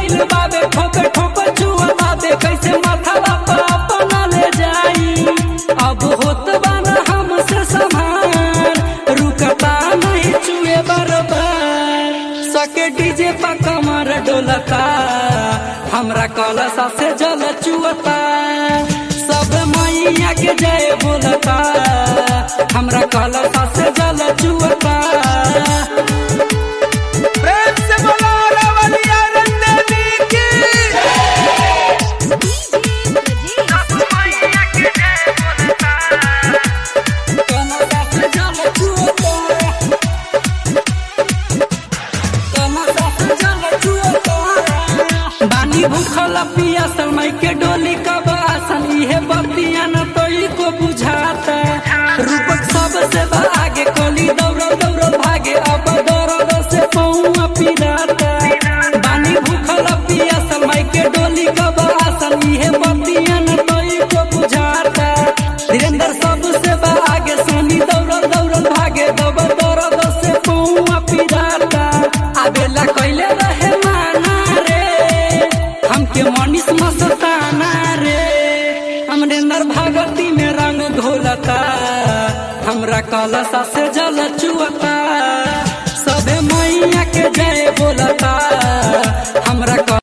गइल बाबे ठोपे ठोपे छुआ बाबे कैसे माथा बापा अपना ले जाई। अब होत बाना हमसे समान रुकता नहीं चुए बरबार। सके डीजे पा कमर डोलता हमरा कलसा से जल चुअता। सब मैया के जय बोलता हमरा कलसा से जल चुअता। प्रेम से बोलो रवलिया रंदेवी की। बानी भूखल पियासल माई के डोली कब आसन इहे बतिया न तोई को बुझाता। रूपक सबसे आगे कोली दौड़ दौड़ भागे अब दर्द से पौआ पिराता। बानी भूखल पियासल माई के डोली कब आसन इहे बतिया न तोई को बुझाता। धीरेन्द्र सबसे आगे सोनी दौड़ दौड़ भागे दब दर्द से पौआ पिराता। आबेला कैले रहे माना रे हमके मनीष मस्ताना रे। अमरेंद्र भगती में रंग घोलता हमरा कलसा से जल चुअता।